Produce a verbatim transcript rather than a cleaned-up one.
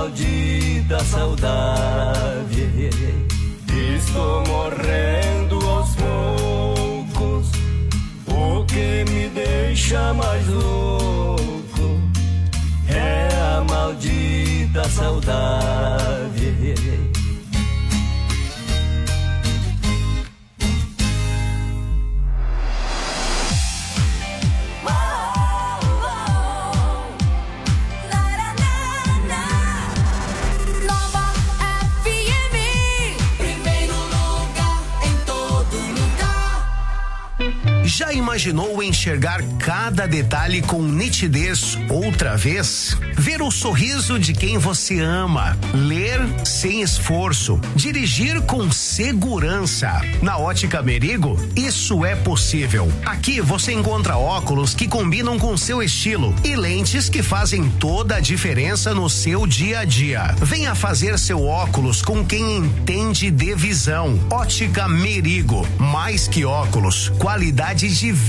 maldita saudade. Estou morrendo aos poucos, o que me deixa mais louco é a maldita saudade. Já imaginou enxergar cada detalhe com nitidez outra vez? Ver o sorriso de quem você ama, ler sem esforço, dirigir com segurança. Na Ótica Merigo, isso é possível. Aqui você encontra óculos que combinam com seu estilo e lentes que fazem toda a diferença no seu dia a dia. Venha fazer seu óculos com quem entende de visão. Ótica Merigo, mais que óculos, qualidade de